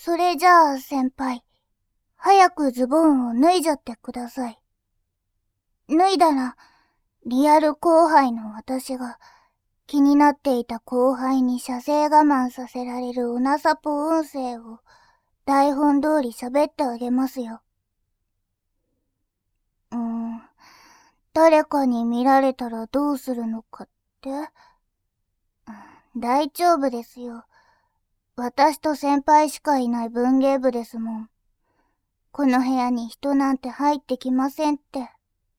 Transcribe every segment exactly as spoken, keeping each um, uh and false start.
それじゃあ先輩、早くズボンを脱いじゃってください。脱いだら、リアル後輩の私が気になっていた後輩に射精我慢させられるオナサポ音声を台本通り喋ってあげますよ。うーん、誰かに見られたらどうするのかって？大丈夫ですよ。私と先輩しかいない文芸部ですもん。この部屋に人なんて入ってきませんって。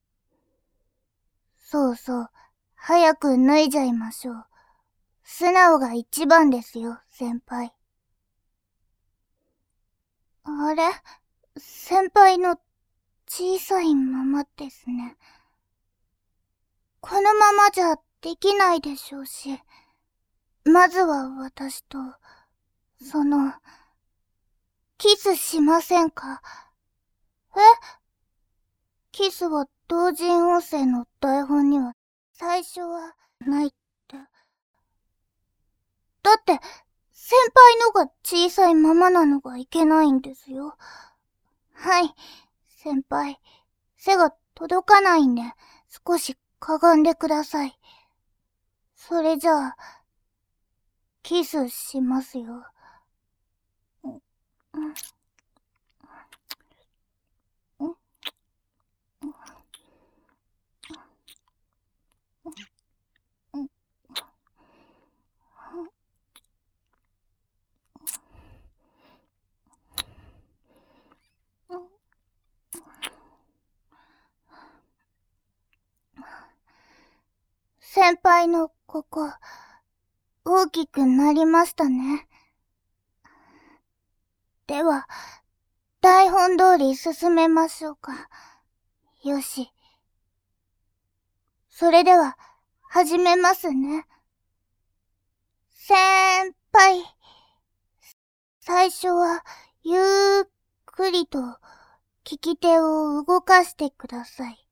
そうそう、早く脱いじゃいましょう。素直が一番ですよ、先輩。あれ？先輩の小さいままですね。このままじゃできないでしょうし、まずは私と、その、キスしませんか？え？キスは同人音声の台本には最初はないって。だって、先輩のが小さいままなのがいけないんですよ。はい、先輩。背が届かないんで、少しかがんでください。それじゃあ、キスしますよ。うんうん先輩のここ、大きくなりましたね。では、台本通り進めましょうか。よし。それでは、始めますね。先輩。最初は、ゆっくりと、利き手を動かしてください。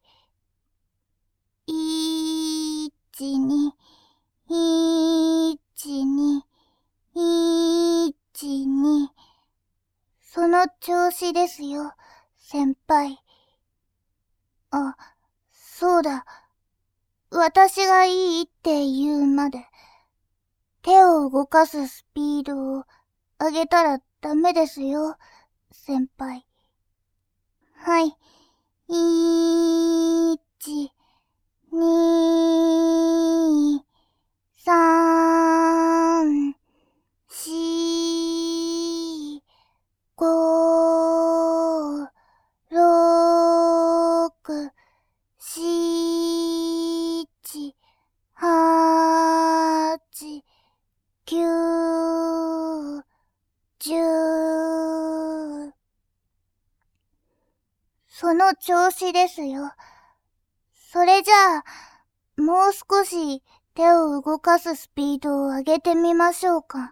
いち、に、いち、に、いち、に。その調子ですよ、先輩。あ、そうだ。私がいいって言うまで、手を動かすスピードを上げたらダメですよ、先輩。はい。いち、に、さん、し、ご、ろく、しち、はち、きゅう、じゅう。その調子ですよ。それじゃあ、もう少し手を動かすスピードを上げてみましょうか。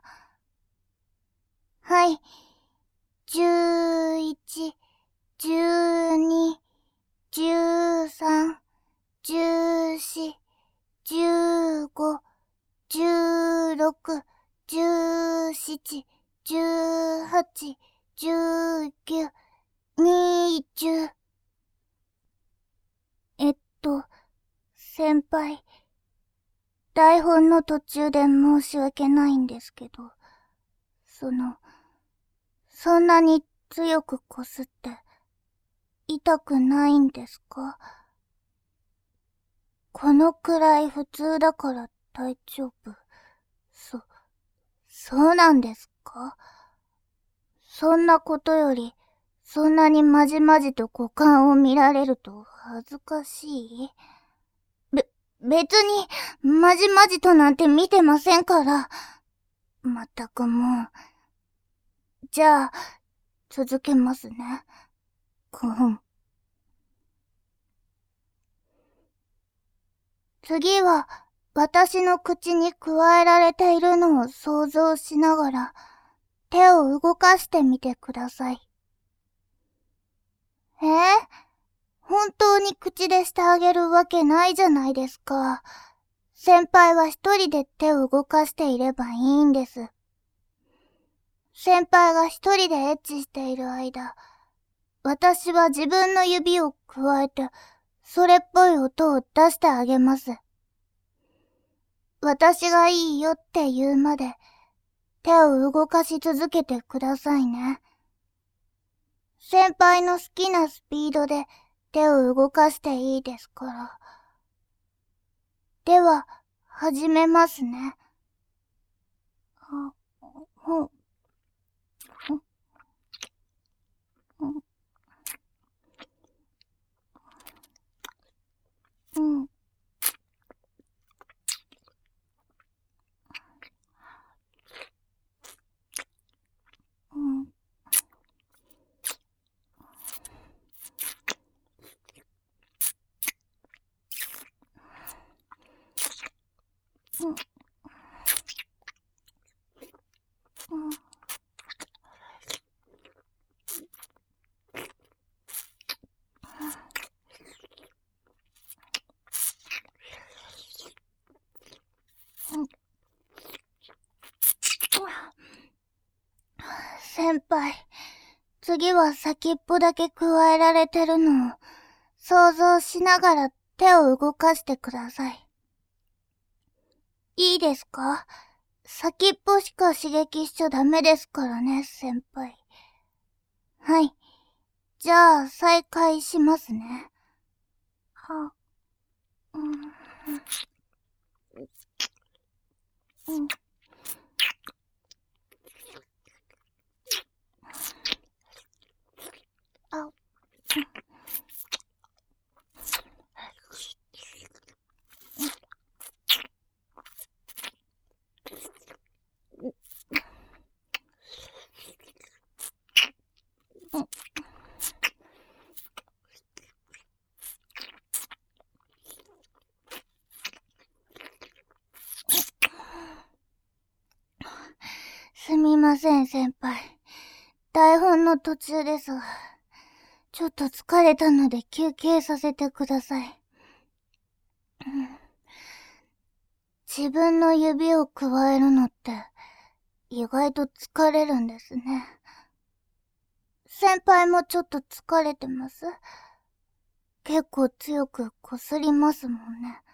はい。じゅういち、じゅうに、じゅうさん、じゅうよん、じゅうご、じゅうろく、じゅうなな、じゅうはち、じゅうきゅう、にじゅう。えっと、先輩、台本の途中で申し訳ないんですけど、その、そんなに強くこすって、痛くないんですか？このくらい普通だから大丈夫。そ、そうなんですか？そんなことより、そんなにまじまじと股間を見られると恥ずかしい？べ、別に、まじまじとなんて見てませんから。まったくもう。じゃあ、続けますね。くん。次は、私の口に加えられているのを想像しながら、手を動かしてみてください。えー、本当に口でしてあげるわけないじゃないですか。先輩は一人で手を動かしていればいいんです。 先輩が一人でエッチしている間、私は自分の指を加えて、それっぽい音を出してあげます。私がいいよって言うまで、手を動かし続けてくださいね。先輩の好きなスピードで手を動かしていいですから。では、始めますね。あ、ほ、ん、ん、うん、うん、うん。先輩、次は先っぽだけ加えられてるのを想像しながら手を動かしてください。いいですか？先っぽしか刺激しちゃダメですからね、先輩。はい。じゃあ、再開しますね。は、うん、うん、あ、うん、すみません、先輩。台本の途中ですが、ちょっと疲れたので休憩させてください。うん、自分の指を加えるのって意外と疲れるんですね。先輩もちょっと疲れてます？結構強くこすりますもんね。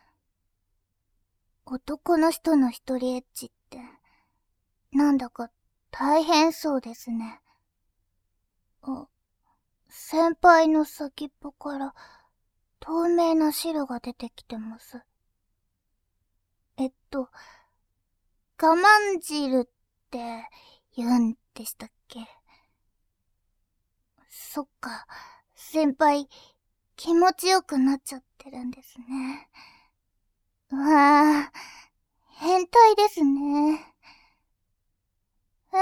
男の人の一人エッチって、なんだか大変そうですね。あ、先輩の先っぽから透明な汁が出てきてます。えっと、我慢汁って言うんでしたっけ？そっか、先輩、気持ちよくなっちゃってるんですね。うわぁ、変態ですね。え？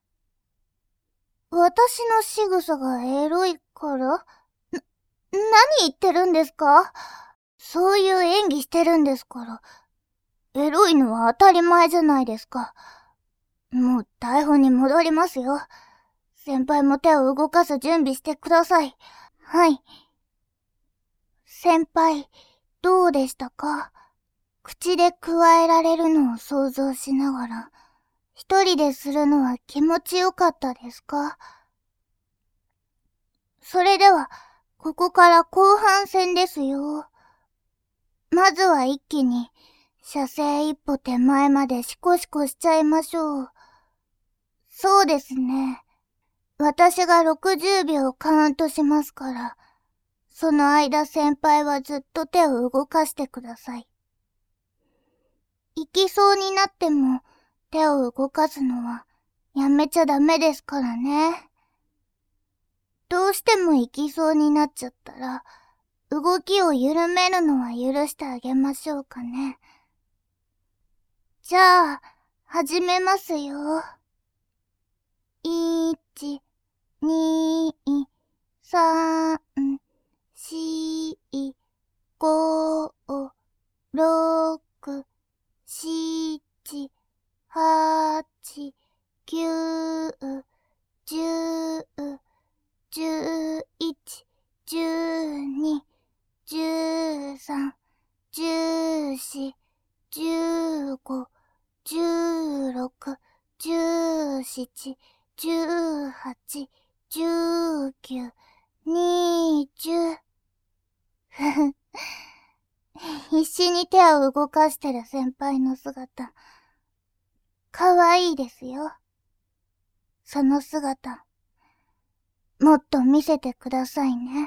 私の仕草がエロいから？な、何言ってるんですか？そういう演技してるんですから。エロいのは当たり前じゃないですか。もう台本に戻りますよ。先輩も手を動かす準備してください。はい。先輩、どうでしたか？口で加えられるのを想像しながら、一人でするのは気持ちよかったですか？それでは、ここから後半戦ですよ。まずは一気に、射精一歩手前までシコシコしちゃいましょう。そうですね。私がろくじゅうびょうカウントしますから、その間先輩はずっと手を動かしてください。行きそうになっても手を動かすのはやめちゃダメですからね。どうしても行きそうになっちゃったら、動きを緩めるのは許してあげましょうかね。じゃあ、始めますよ。いち、に、さん、し、ご、ろく、しち、はち、きゅう、じゅう、じゅういち、じゅうに、じゅうさん、じゅうよん、じゅうご、じゅうろく、じゅうなな、 じゅうはち、じゅうきゅう、にじゅう。ふふ。必死に手を動かしてる先輩の姿。かわいいですよ。その姿、もっと見せてくださいね。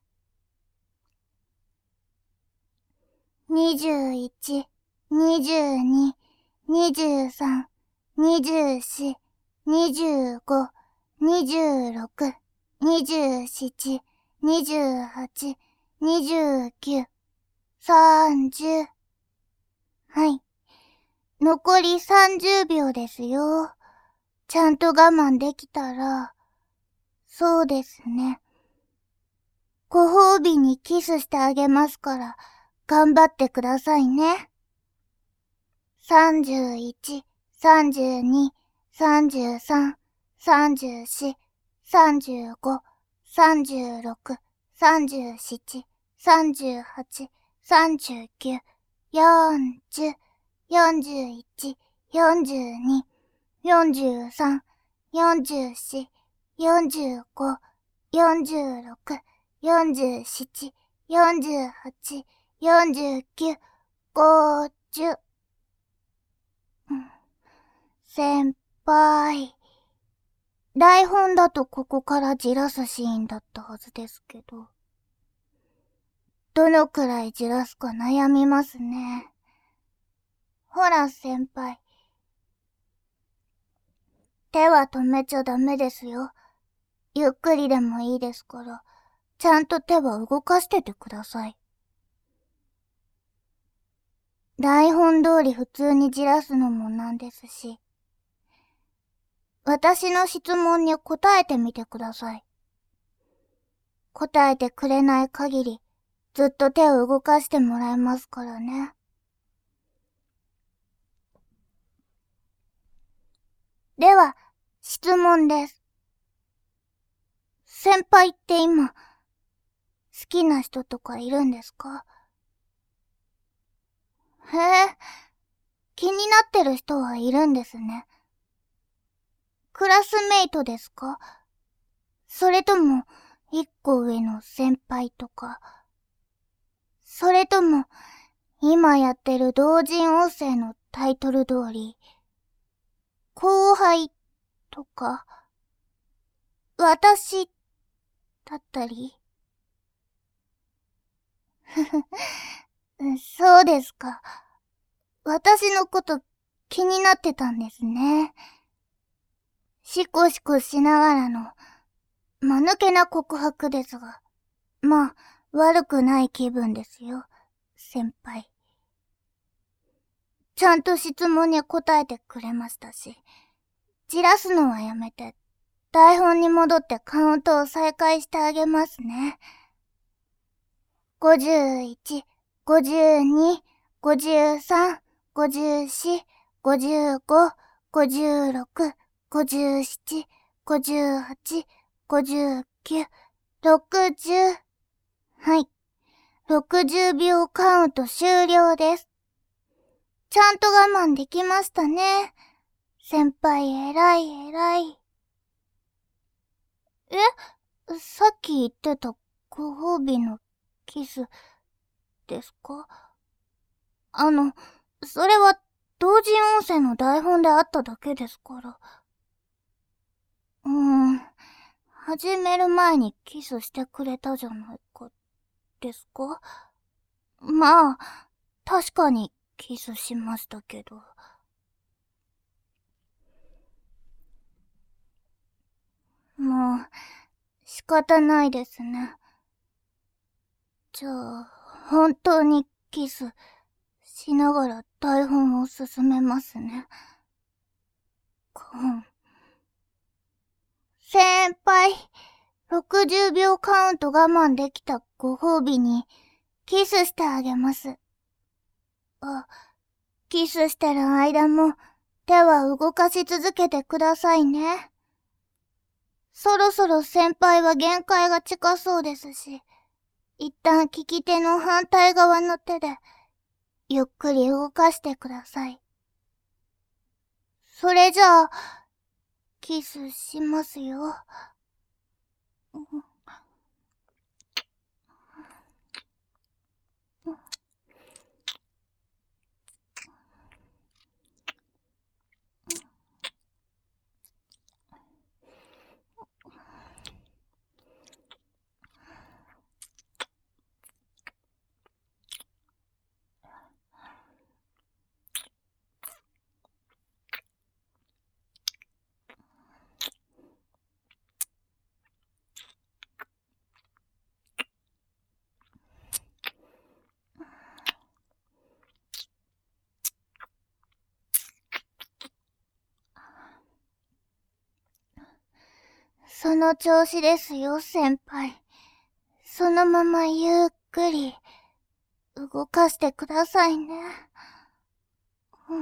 にじゅういち、にじゅうに、にじゅうさん、にじゅうよん、にじゅうご、にじゅうろく、にじゅうなな、にじゅうはち、にじゅうきゅう、さんじゅう。はい。残りさんじゅうびょうですよ。ちゃんと我慢できたら、そうですね。ご褒美にキスしてあげますから、頑張ってくださいね。さんじゅういち、さんじゅうに、さんじゅうさん、さんじゅうよん、さんじゅうご、さんじゅうろく、さんじゅうなな、さんじゅうはち、さんじゅうきゅう、よんじゅう、よんじゅういち、よんじゅうに、よんじゅうさん、よんじゅうよん、よんじゅうご、よんじゅうろく、よんじゅうなな、よんじゅうはち、よんじゅうきゅう、ごじゅう。先輩。台本だとここからじらすシーンだったはずですけど。どのくらいじらすか悩みますね。ほら先輩。手は止めちゃダメですよ。ゆっくりでもいいですから、ちゃんと手は動かしててください。台本通り普通にじらすのもなんですし。私の質問に答えてみてください。答えてくれない限り、ずっと手を動かしてもらえますからね。では、質問です。先輩って今、好きな人とかいるんですか？へえ、気になってる人はいるんですね。クラスメイトですか？それとも、一個上の先輩とか。それとも、今やってる同人音声のタイトル通り、後輩とか、私、だったり。ふふ、そうですか。私のこと気になってたんですね。シコシコしながらの、間抜けな告白ですが、まあ、悪くない気分ですよ、先輩。ちゃんと質問に答えてくれましたし、じらすのはやめて、台本に戻ってカウントを再開してあげますね。ごじゅういち、ごじゅうに、ごじゅうさん、ごじゅうよん、ごじゅうご、ごじゅうろく、ごじゅうなな、ごじゅうはち、ごじゅうきゅう、ろくじゅう。はい。ろくじゅうびょうカウント終了です。ちゃんと我慢できましたね。先輩偉い偉い。え？さっき言ってたご褒美のキスですか？あの、それは同人音声の台本であっただけですから。うーん、始める前にキスしてくれたじゃないか、ですか？まあ、確かにキスしましたけど。もう、仕方ないですね。じゃあ、本当にキスしながら台本を進めますね。うん。先輩、ろくじゅうびょうカウント我慢できたご褒美にキスしてあげます。あ、キスしてる間も手は動かし続けてくださいね。そろそろ先輩は限界が近そうですし、一旦利き手の反対側の手でゆっくり動かしてください。それじゃあ、 キスしますよ。その調子ですよ、先輩。そのままゆっくり動かしてくださいね。うん。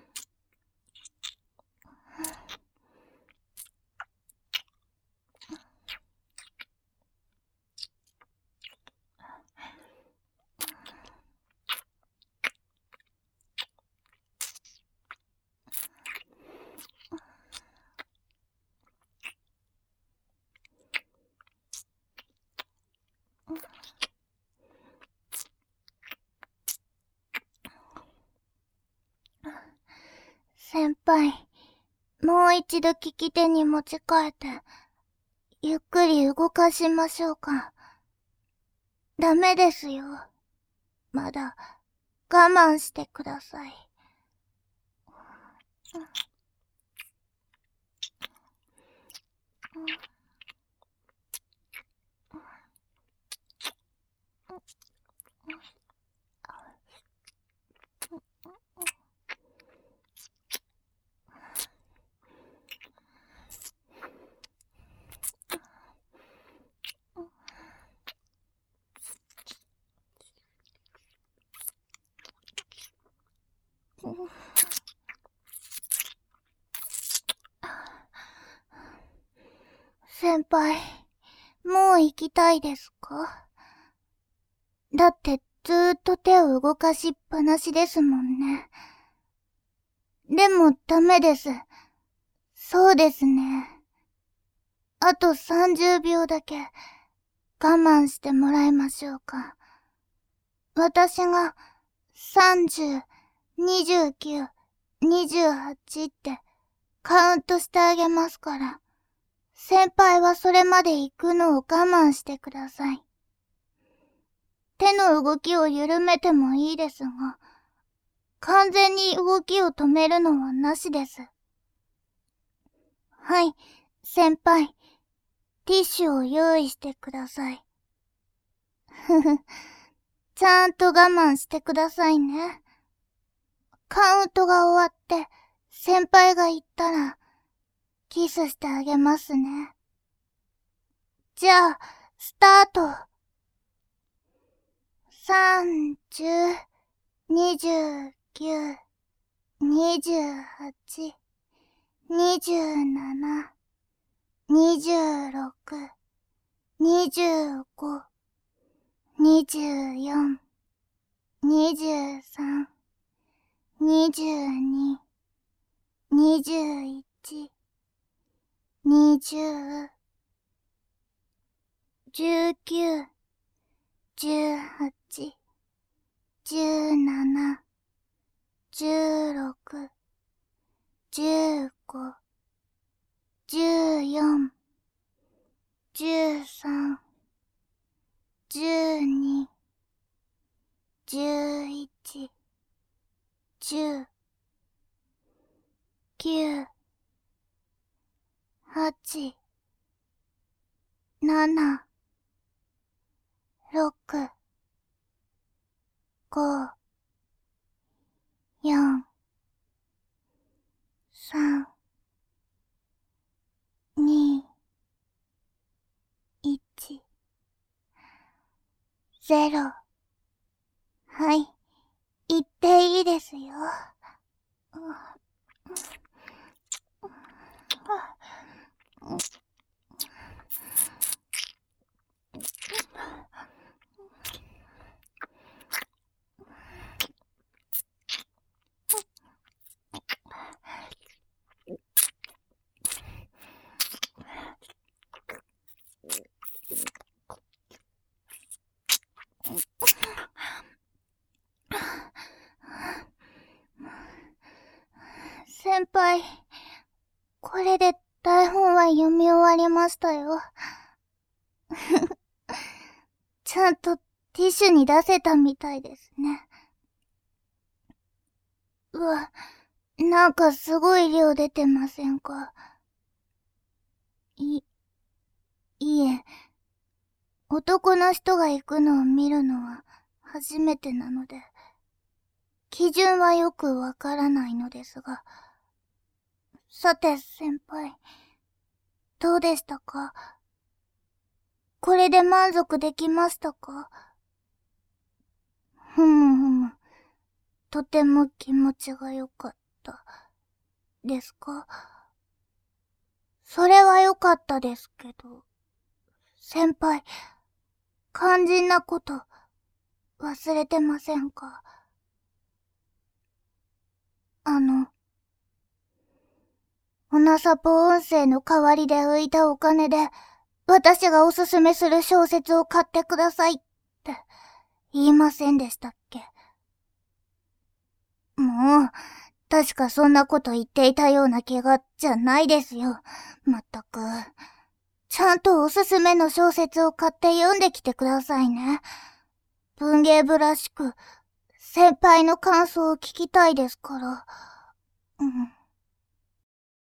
先輩、もう一度利き手に持ち替えて、ゆっくり動かしましょうか。ダメですよ。まだ、我慢してください。先輩、もう行きたいですか？だってずーっと手を動かしっぱなしですもんね。でもダメです。そうですね。あとさんじゅうびょうだけ我慢してもらいましょうか。私がさんじゅう、にじゅうきゅう、にじゅうはちってカウントしてあげますから、先輩はそれまで行くのを我慢してください。手の動きを緩めてもいいですが、完全に動きを止めるのはなしです。はい、先輩、ティッシュを用意してください。ふふ、ちゃんと我慢してくださいね。カウントが終わって、先輩が言ったら、キスしてあげますね。じゃあ、スタート。さんじゅう、にじゅうきゅう、にじゅうはち、にじゅうなな、にじゅうろく、にじゅうご、にじゅうよん、にじゅうさん、にじゅうに、にじゅういち、にじゅう、じゅうきゅう、じゅうはち、じゅうなな、じゅうろく、じゅうご、じゅうよん、じゅうさん、じゅうに、じゅういち、じゅう、きゅう、はち、なな、ろく、ご、よん、さん、に、いち、ゼロ。はい、言っていいですよ。 わりましたよ。ちゃんとティッシュに出せたみたいですね。うわ、なんかすごい量出てませんか？い、いえ、男の人が行くのを見るのは初めてなので、基準はよくわからないのですが。さて先輩、どうでしたか？これで満足できましたか？ふむふむ、とても気持ちが良かった。ですか？それは良かったですけど、先輩、肝心なこと忘れてませんか？あの、オナサポ音声の代わりで浮いたお金で、私がおすすめする小説を買ってくださいって言いませんでしたっけ？もう、確かそんなこと言っていたような気がじゃないですよ。まったく。ちゃんとおすすめの小説を買って読んできてくださいね。文芸部らしく、先輩の感想を聞きたいですから。うん。